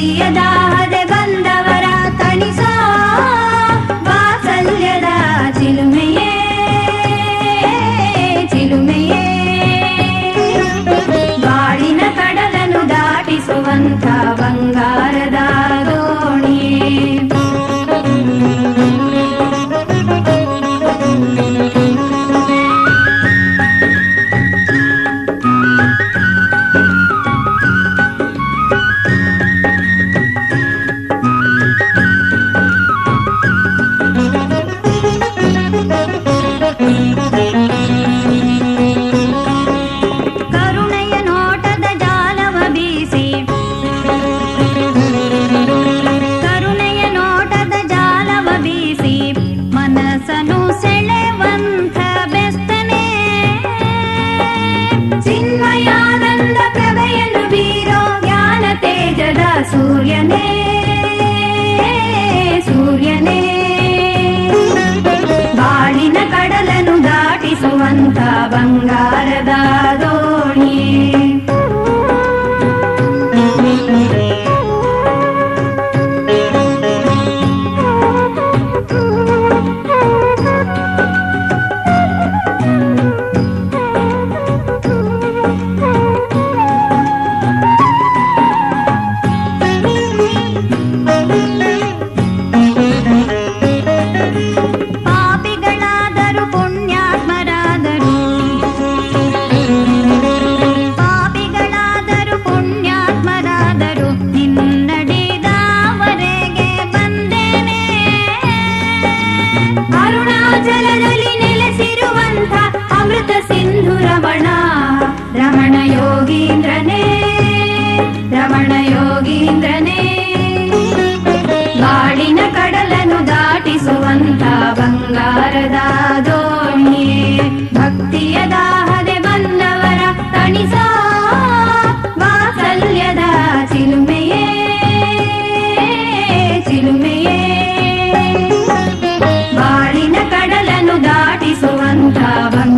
ಭಕ್ತಿಯ ದಾಹದೆ ಬಂದವರ ತಣಿಸೋ ವಾತ್ಸಲ್ಯದ ಚಿಲುಮೆಯೇ ಚಿಲುಮೆಯೇ, ಬಾಳಿನ ಕಡಲನ್ನು ದಾಟಿಸುವಂಥ ಬಂಗಾರದ ದೋಣಿಯೇ. ಕರುಣೆಯ ನೋಟದ ಜಾಲವ ಬೀಸಿ, ಕರುಣೆಯ ನೋಟದ ಜಾಲವ ಬೀಸಿ ಮನಸ್ಸನ್ನು ಸೆಳೆವಂಥ ಬೆಸ್ತನೇ, ಚಿನ್ಮಯಾನಂದ ಪ್ರಭೆಯನ್ನು ಬೀರೋ ಜ್ಞಾನ ತೇಜದ ಸೂರ್ಯನೇ ಸೂರ್ಯನೇ, ಬಾಳಿನ ಕಡಲನ್ನು ದಾಟಿಸುವಂಥ ಬಂಗಾರದ ದೋಣಿಯೇ. ಪಾಪಿಗಳಾದರೂ ಪುಣ್ಯಾತ್ಮರಾದರು, ಪಾಪಿಗಳಾದರೂ ಪುಣ್ಯಾತ್ಮರಾದರು ನಿನ್ನಡಿದವರೆಗೆ ಬಂದೇನೆ, ಅರುಣಾಚಲದಲ್ಲಿ ನೆಲೆಸಿರುವಂಥ ಅಮೃತ ಸಿಂಧು ರಮಣ ರಮಣ ಯೋಗೀಂದ್ರನೇ ರಮಣ ಯೋಗೀಂದ್ರನೇ, ಬಾಳಿನ ಕಡಲನ್ನು ದಾಟಿಸುವಂಥ ಬಂಗಾರದ ದೋಣಿಯೇ. ಭಕ್ತಿಯ ದಾಹದೆ ಬಂದವರ ತಣಿಸೋ ವಾತ್ಸಲ್ಯದ ಚಿಲುಮೆಯೇ ಚಿಲುಮೆಯೇ, ಬಾಳಿನ ಕಡಲನ್ನು ದಾಟಿಸುವಂಥ